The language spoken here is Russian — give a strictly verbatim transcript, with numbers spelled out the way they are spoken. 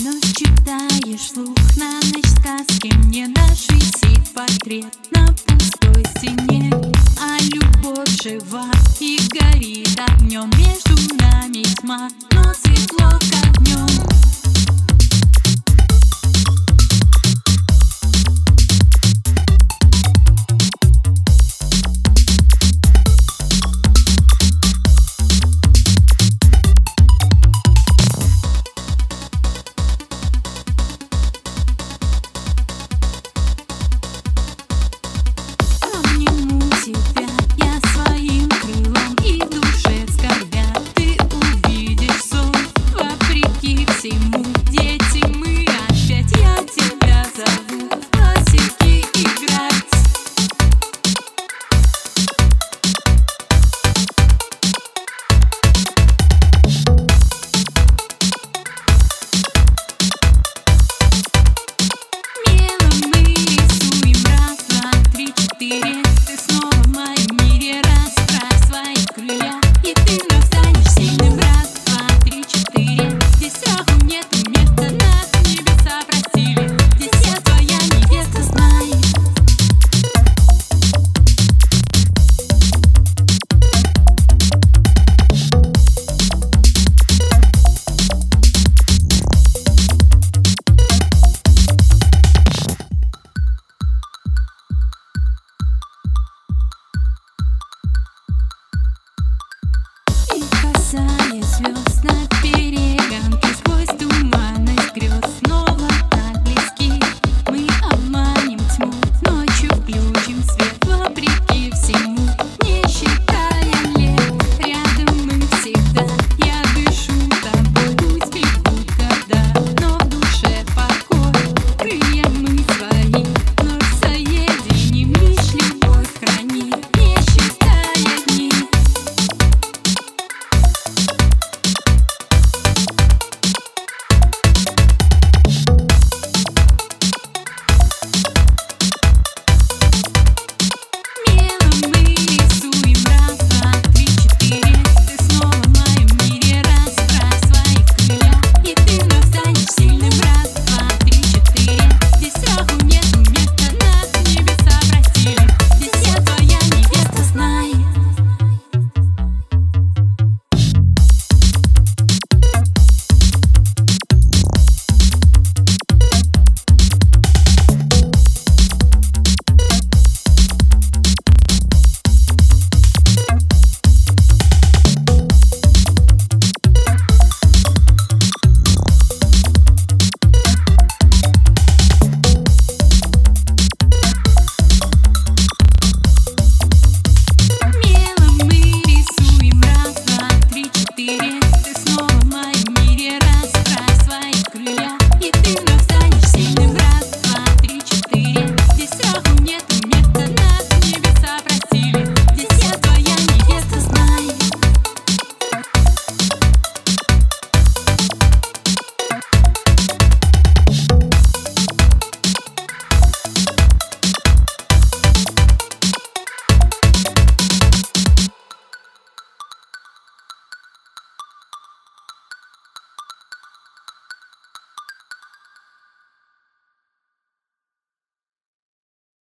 Вновь читаешь вслух на ночь сказки. Мне наш висит портрет на пустой стене. А любовь жива и горит огнем. Между нами тьма, но светло как днем. Дети, мы опять, я тебя зову в классики играть. Мелом мы рисуем раз, два, три, четыре. Ты снова